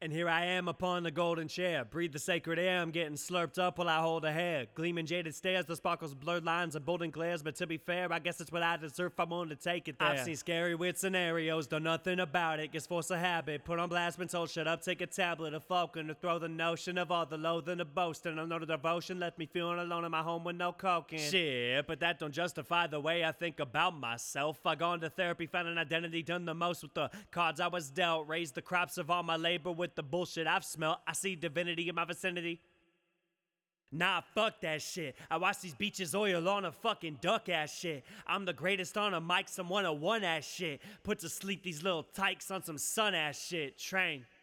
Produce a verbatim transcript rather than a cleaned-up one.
And here I am upon the golden chair. Breathe the sacred air, I'm getting slurped up while I hold a hair. Gleaming jaded stares, the sparkles, blurred lines, and golden glares. But to be fair, I guess it's what I deserve if I'm willing to take it there. I've seen scary, weird scenarios, done nothing about it. Guess force a habit, put on blast, been told shut up, take a tablet of Falcon to throw the notion of all the loathing of boasting. I know the devotion left me feeling alone in my home with no coke in. Shit, but that don't justify the way I think about myself. I gone to therapy, found an identity, done the most with the cards I was dealt. Raised the crops of all my labor with the bullshit I've smelt. I see divinity in my vicinity. Nah, fuck that shit. I watch these beaches oil on a fucking duck ass shit. I'm the greatest on a mic, some one oh one ass shit. Put to sleep these little tykes on some sun ass shit. Train.